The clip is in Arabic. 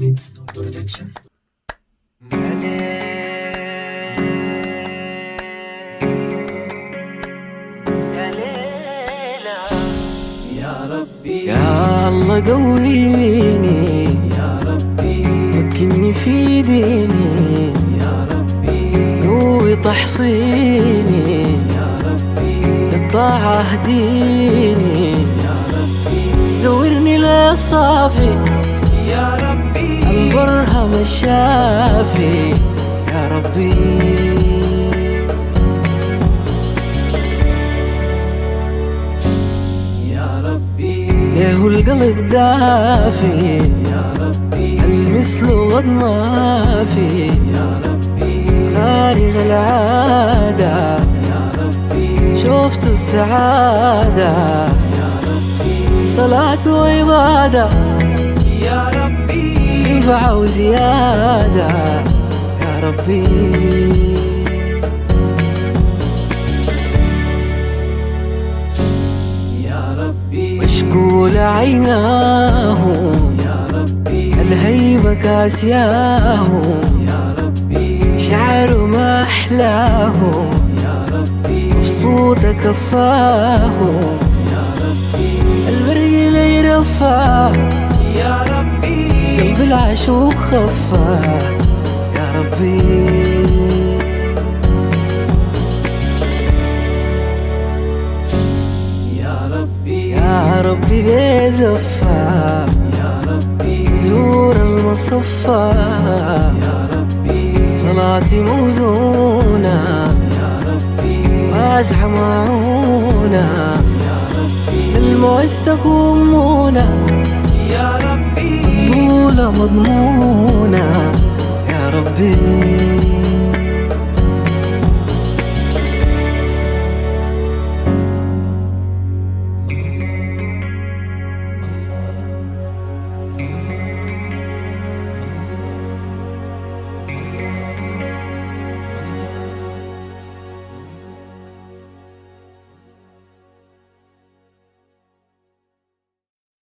Beats Production. يا الله قويني يا ربي مكني في ديني يا ربي قوي تحصيني يا ربي للطاعة اهديني يا ربي زورني للصافي يا ربي البرهم الشافي يا ربي ليه القلب دافي يا ربي المثل غد ما في يا ربي خارق العادة يا ربي شفت السعادة يا ربي صلاة وعبادة يا ربي ينفع وزيادة يا ربي مشكول عيناه يا ربي الهيبة كاسياه يا ربي شعره ما أحلاه يا ربي بصوت كفاه يا ربي البرق لي رفاه يا ربي قلب العشوق خفاه يا ربي يا ربي بزفا يا ربي زور المصفى يا ربي صلاتي موزونة يا ربي واسعة معونة يا ربي المعز تكون مونة يا ربي مقبولة مضمونة يا ربي